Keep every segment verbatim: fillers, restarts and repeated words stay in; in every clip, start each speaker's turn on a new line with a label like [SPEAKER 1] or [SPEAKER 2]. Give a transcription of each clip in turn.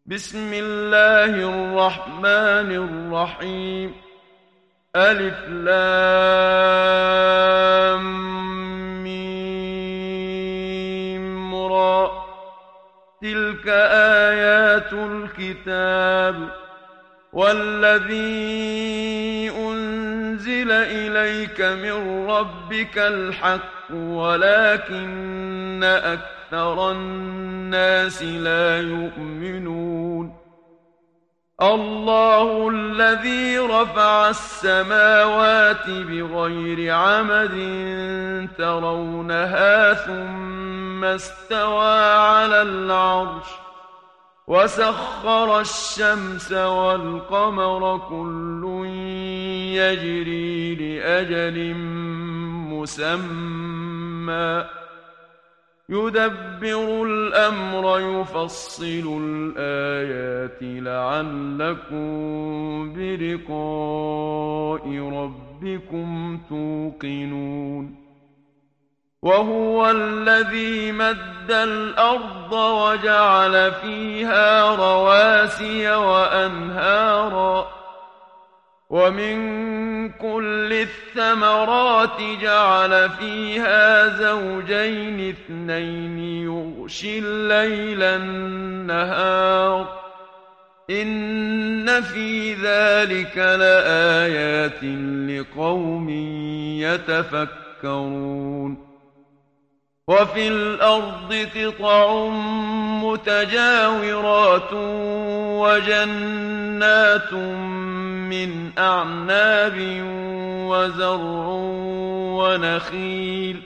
[SPEAKER 1] بسم الله الرحمن الرحيم. ألف لام ميم را. تلك آيات الكتاب والذي أنزل إليك من ربك الحق ولكن أكثر الناس لا يؤمنون. الله الذي رفع السماوات بغير عمد ترونها ثم استوى على العرش وسخر الشمس والقمر كل يجري لأجل مسمى يدبر الأمر يفصل الآيات لعلكم بلقاء ربكم توقنون. وهو الذي مد الأرض وجعل فيها رواسي وأنهارا ومن كل الثمرات جعل فيها زوجين اثنين يغشي الليل النهار إن في ذلك لآيات لقوم يتفكرون. وفي الأرض قطع متجاورات وجنات من أعناب وزرع ونخيل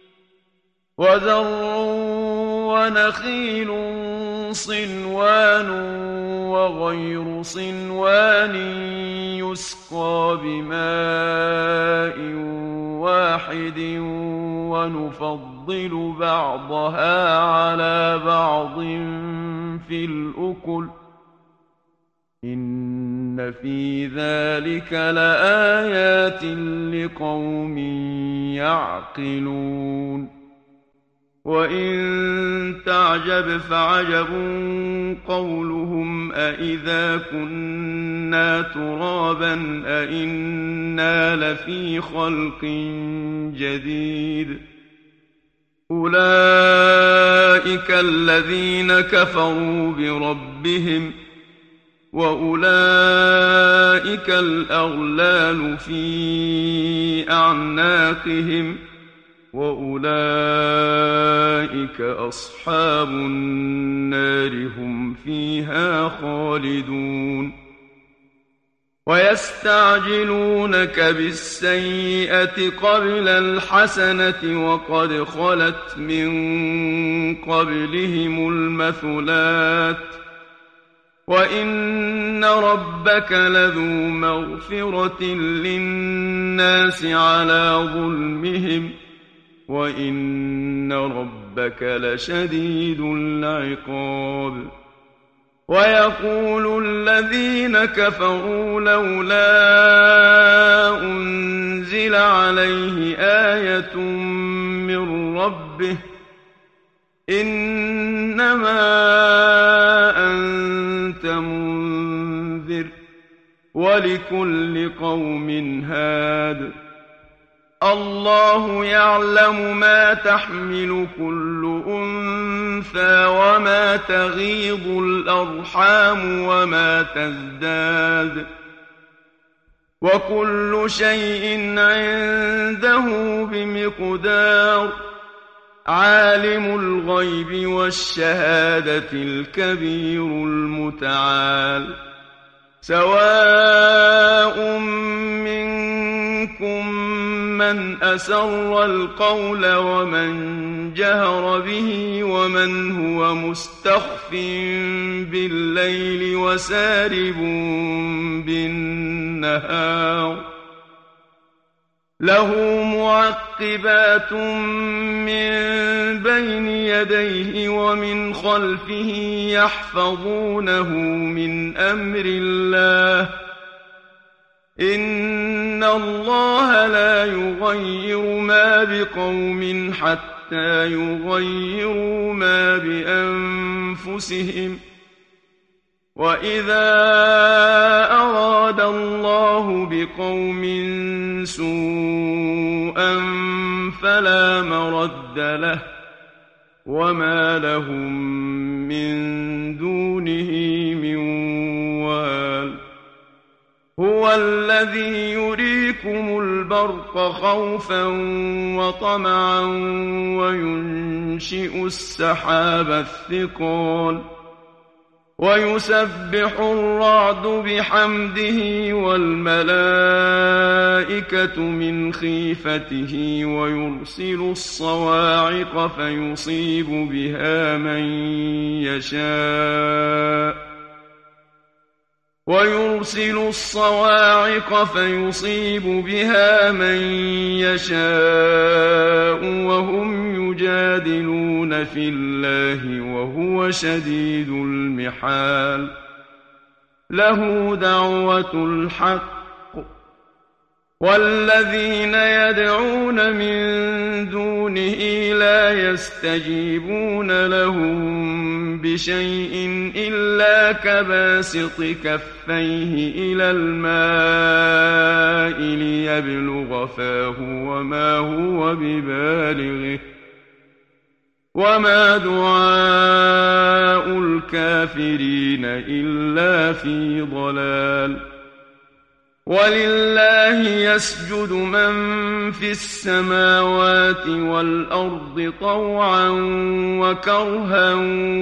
[SPEAKER 1] وزرع ونخيل صنوان وغير صنوان يسقى بماء واحد ونفضل بعضها على بعض في الأكل إن في ذلك لآيات لقوم يعقلون. وإن تعجب فعجب قولهم أإذا كنا ترابا أإنا لفي خلق جديد. أولئك الذين كفروا بربهم وأولئك الأغلال في أعناقهم وأولئك أصحاب النار هم فيها خالدون. ويستعجلونك بالسيئة قبل الحسنة وقد خلت من قبلهم المثلات وإن ربك لذو مغفرة للناس على ظلمهم وإن ربك لشديد العقاب. ويقول الذين كفروا لولا أنزل عليه آية من ربه إنما أنت منذر ولكل قوم هاد. الله يعلم ما تحمل كل أنثى وما تغيض الأرحام وما تزداد وكل شيء عنده بمقدار. عالم الغيب والشهادة الكبير المتعال. سواء منكم من أسر القول ومن جهر به ومن هو مستخف بالليل وسارب بالنهار. له معقبات من بين يديه ومن خلفه يحفظونه من أمر الله إن الله لا يغير ما بقوم حتى يغيروا ما بأنفسهم وَإِذَا أَرَادَ اللَّهُ بِقَوْمٍ سُوءًا فَلَا مَرَدَّ لَهُ وَمَا لَهُم مِّن دُونِهِ مِن وَالٍ هُوَ الَّذِي يُرِيكُمُ الْبَرْقَ خَوْفًا وَطَمَعًا وَيُنشِئُ السَّحَابَ الثِّقَالَ وَيُسَبِّحُ الرَّعْدُ بِحَمْدِهِ وَالْمَلَائِكَةُ مِنْ خِيفَتِهِ وَيُرْسِلُ الصَّوَاعِقَ فَيُصِيبُ بِهَا مَن يَشَاءُ وَيُرْسِلُ الصَّوَاعِقَ فَيُصِيبُ بِهَا مَن يَشَاءُ وَهُمْ يُجَادِلُونَ فِي اللَّهِ وَهُوَ شَدِيدُ الْمِحَالِ لَهُ دَعْوَةُ الْحَقِّ وَالَّذِينَ يَدْعُونَ مِن دُونِهِ لَا يَسْتَجِيبُونَ لَهُم بِشَيْءٍ إِلَّا كَبَاسِطِ كَفَّيْهِ إِلَى الْمَاءِ لِيَبْلُغَ فَاهُ وَمَا هُوَ بِبَالِغِهِ وَمَا دُعَاءُ الْكَافِرِينَ إِلَّا فِي ضَلَالٍ وَلِلَّهِ يَسْجُدُ مَن فِي السَّمَاوَاتِ وَالْأَرْضِ طَوْعًا وَكَرْهًا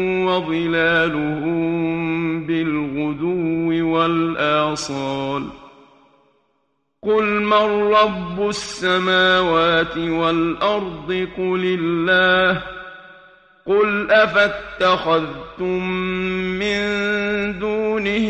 [SPEAKER 1] وَظِلَالُهُم بِالْغُدُوِّ وَالْآصَالِ قُلْ مَن رَّبُّ السَّمَاوَاتِ وَالْأَرْضِ قُلِ اللَّهُ قُلْ أَفَاتَّخَذْتُم مِّن دُونِهِ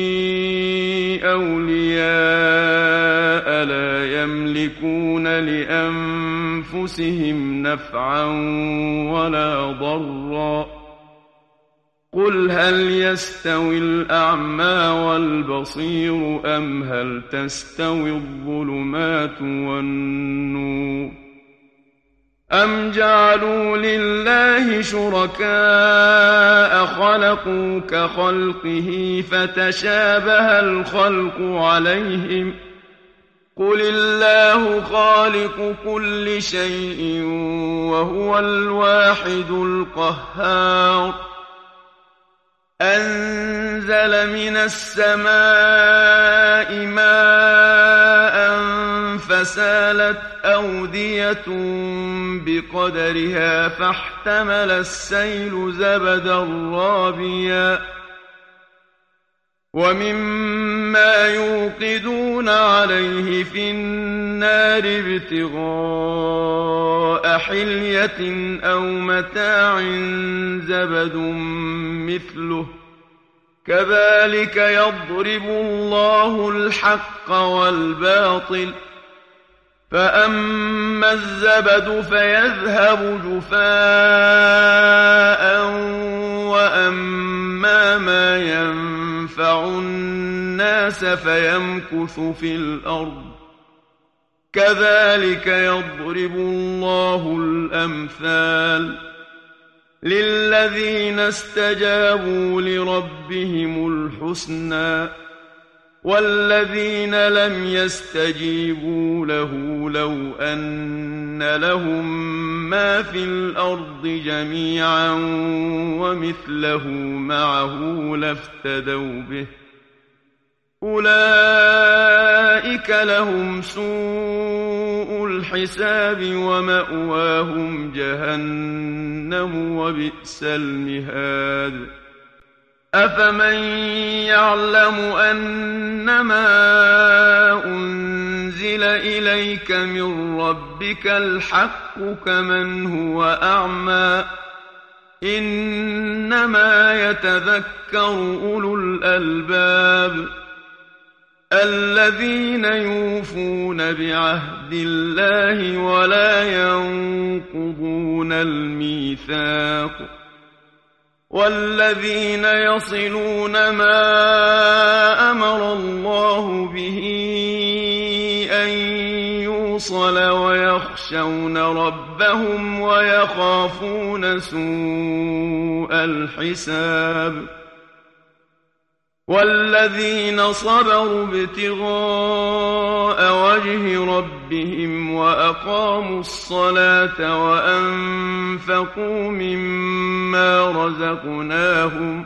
[SPEAKER 1] أَوْلِيَاءَ لَا يَمْلِكُونَ لِأَنفُسِهِمْ نَفْعًا وَلَا ضَرًّا قُلْ هَلْ يَسْتَوِي الْأَعْمَىٰ وَالْبَصِيرُ أَمْ هَلْ تَسْتَوِي الظُّلُمَاتُ وَالنُّورُ أَمْ جَعَلُوا لِلَّهِ شُرَكَاءَ خَلَقُوا كَخَلْقِهِ فَتَشَابَهَ الْخَلْقُ عَلَيْهِمْ ۚ قُلِ اللَّهُ خَالِقُ كُلِّ شَيْءٍ وَهُوَ الْوَاحِدُ الْقَهَّارُ أَنزَلَ مِنَ السَّمَاءِ مَاءً فَسَالَتْ أَوْدِيَةٌ بِقَدَرِهَا فَاحْتَمَلَ السَّيْلُ زَبَدًا رَّابِيًا وَمِمَّا يُوقِدُونَ عَلَيْهِ فِي النَّارِ ابْتِغَاءَ حِلْيَةٍ أَوْ مَتَاعٍ زَبَدٌ مِّثْلُهُ كَذَٰلِكَ يَضْرِبُ اللَّهُ الْحَقَّ وَالْبَاطِلَ فَأَمَّا الزَّبَدُ فَيَذْهَبُ جُفَاءً وَأَمَّا مَا يَنفَعُ النَّاسَ فَيَمْكُثُ فِي الْأَرْضِ كَذَٰلِكَ يَضْرِبُ اللَّهُ الْأَمْثَالَ لِلَّذِينَ اسْتَجَابُوا لِرَبِّهِمُ الْحُسْنَىٰ وَالَّذِينَ لَمْ يَسْتَجِيبُوا لَهُ لَوْ أَنَّ لَهُم مَّا فِي الْأَرْضِ جَمِيعًا وَمِثْلَهُ مَعَهُ لَافْتَدَوْا بِهِ أُولَٰئِكَ لَهُمْ سُوءُ الْحِسَابِ وَمَأْوَاهُمْ جَهَنَّمُ وَبِئْسَ الْمِهَادُ أَفَمَن يَعْلَمُ أَنَّمَا أُنزِلَ إِلَيْكَ مِن رَّبِّكَ الْحَقُّ كَمَنْ هُوَ أَعْمَىٰ ۚ إِنَّمَا يَتَذَكَّرُ أُولُو الْأَلْبَابِ الَّذِينَ يُوفُونَ بِعَهْدِ اللَّهِ وَلَا يَنقُضُونَ الْمِيثَاقَ وَالَّذِينَ يَصِلُونَ مَا أَمَرَ اللَّهُ بِهِ أَن يُوصَلَ وَيَخْشَوْنَ رَبَّهُمْ وَيَخَافُونَ سُوءَ الْحِسَابِ والذين صبروا ابتغاء وجه ربهم وأقاموا الصلاة وأنفقوا مما رزقناهم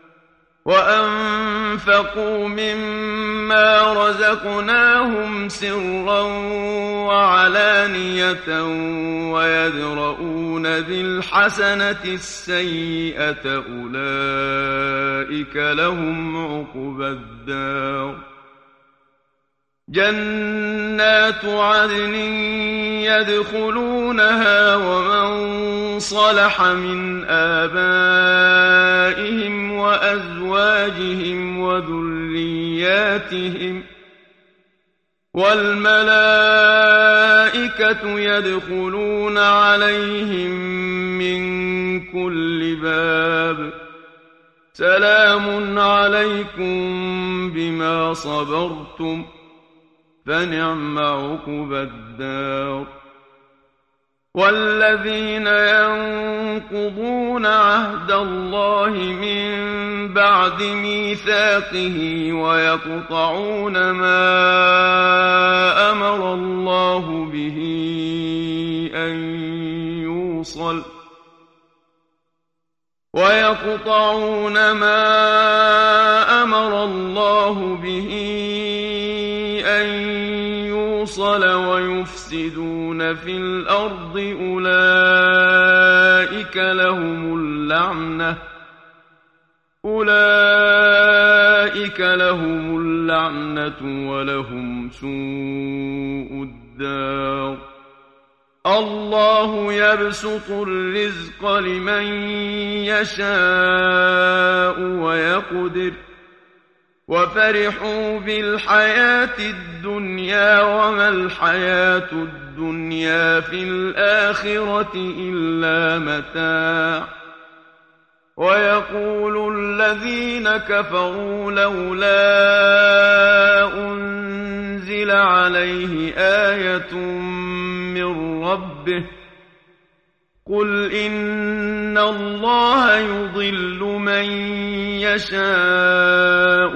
[SPEAKER 1] وأنفقوا مما رزقناهم سرا وعلانية ويدرؤون بالحسنة السيئة أولئك لهم عقبى الدار جنات عدن يدخلونها ومن صلح من آبائهم وأزواجهم وذرياتهم والملائكة يدخلون عليهم من كل باب سلام عليكم بما صبرتم فنعم عقبى الدار والذين ينقضون عهد الله من بعد ميثاقه ويقطعون ما أمر الله به أن يوصل ويقطعون ما أمر الله به أن يوصل ويفسدون في الأرض أولئك لهم اللعنة أولئك لهم اللعنة ولهم سوء الدار الله يبسط الرزق لمن يشاء ويقدر وفرحوا بالحياة الدنيا وما الحياة الدنيا في الآخرة إلا متاع ويقول الذين كفروا لولا أنزل عليه آية من ربه قل إن الله يضل من يشاء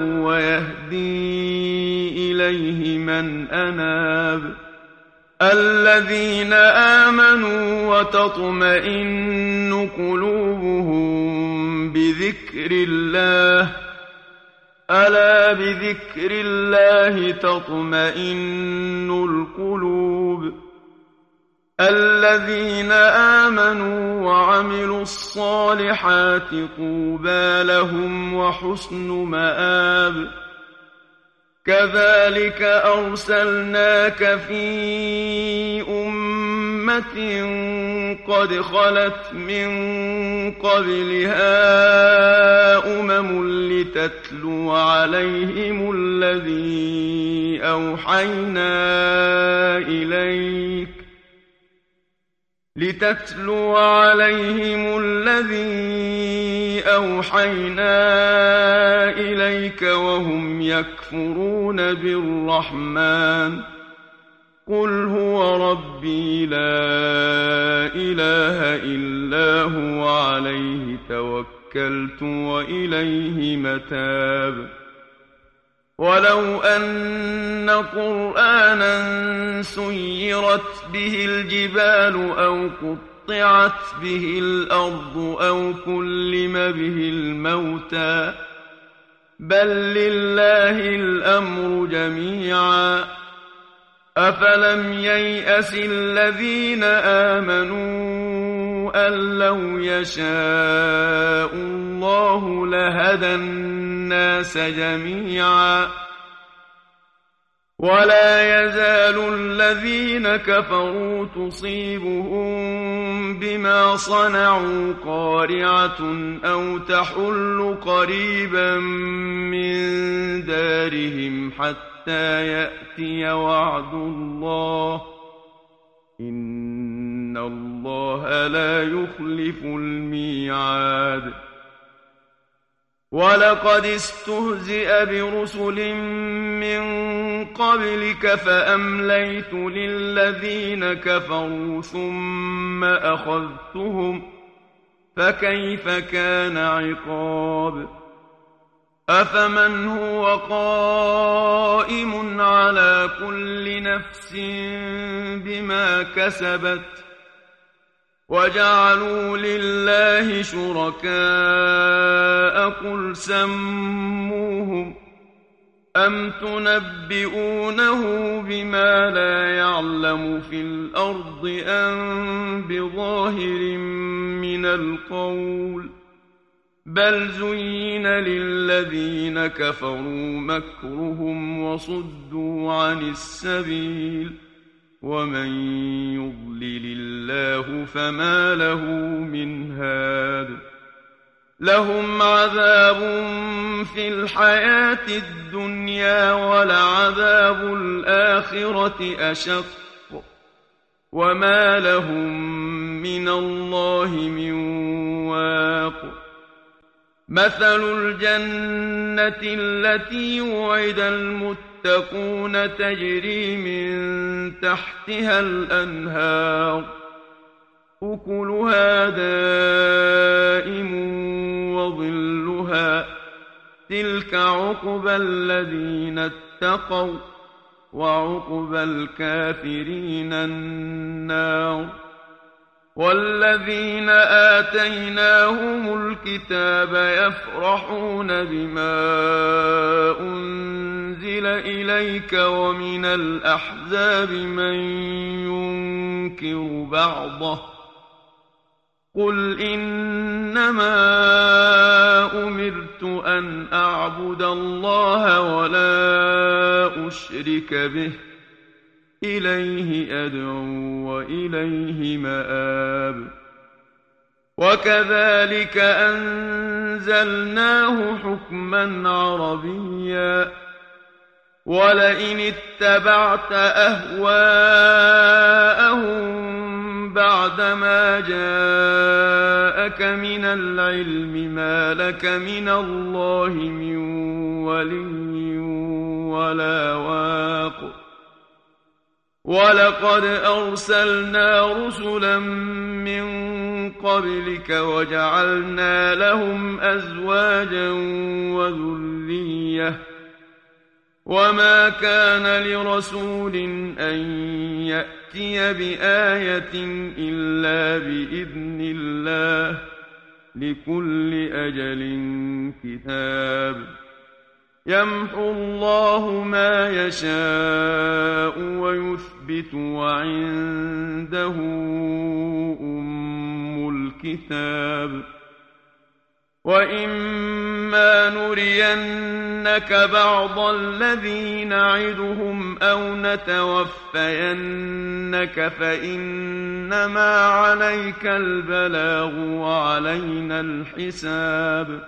[SPEAKER 1] ويهدي إليه من أناب الذين آمنوا وتطمئن قلوبهم بذكر الله ألا بذكر الله تطمئن القلوب الذين آمنوا وعملوا الصالحات طوبى لهم وحسن مآب كذلك أرسلناك في أمة قد خلت من قبلها أمم لتتلو عليهم الذي أوحينا إليك لتتلو عليهم الذي أوحينا إليك وهم يكفرون بالرحمن قل هو ربي لا إله إلا هو عليه توكلت وإليه متاب ولو أن قرآنا سيرت به الجبال أو قطعت به الأرض أو كلم به الموتى بل لله الأمر جميعا أفلم ييأس الذين آمنوا أن لو يشاء الله لهدى الناس جميعا ولا يزال الذين كفروا تصيبهم بما صنعوا قارعة أو تحل قريبا من دارهم حتى يأتي وعد الله إن الله لا يخلف الميعاد ولقد استهزئ برسل من قبلك فأمليت للذين كفروا ثم أخذتهم فكيف كان عقاب أفمن هو قائم على كل نفس بما كسبت وجعلوا لله شركاء قل سموهم أم تنبئونه بما لا يعلم في الأرض أم بظاهر من القول بل زين للذين كفروا مكرهم وصدوا عن السبيل ومن يضلل الله فما له من هاد لهم عذاب في الحياة الدنيا ولعذاب الآخرة أشق وما لهم من الله من واق مثل الجنة التي وعد المتقون تجري من تحتها الأنهار أكلها دائم وظلها تلك عقبى الذين اتقوا وعقبى الكافرين النار والذين آتيناهم الكتاب يفرحون بما أنزل إليك ومن الأحزاب من ينكر بعضه قل إنما أمرت أن أعبد الله ولا أشرك به إليه أدعو وإليه مآب وكذلك أنزلناه حكما عربيا ولئن اتبعت أهواءهم بعدما جاءك من العلم ما لك من الله من ولي ولا واق ولقد أرسلنا رسلا من قبلك وجعلنا لهم أزواجا وذرية وما كان لرسول أن يأتي بآية إلا بإذن الله لكل أجل كتاب يمحو الله ما يشاء ويثبت وعنده أم الكتاب وإما نرينك بعض الذي نعدهم أو نتوفينك فإنما عليك البلاغ وعلينا الحساب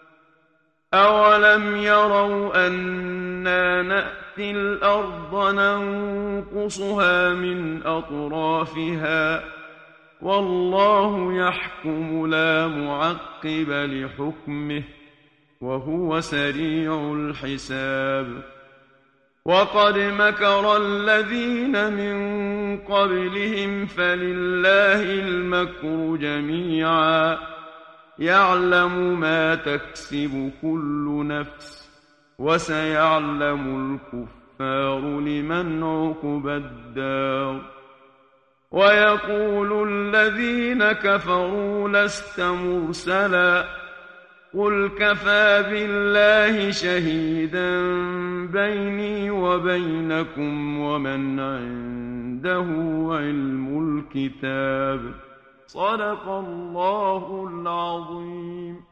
[SPEAKER 1] أولم يروا أنا نأتي الأرض ننقصها من أطرافها والله يحكم لا معقب لحكمه وهو سريع الحساب وقد مكر الذين من قبلهم فلله المكر جميعا يعلم ما تكسب كل نفس وسيعلم الكفار لمن عقبى الدار ويقول الذين كفروا لست مرسلا قل كفى بالله شهيدا بيني وبينكم ومن عنده علم الكتاب صدق الله العظيم.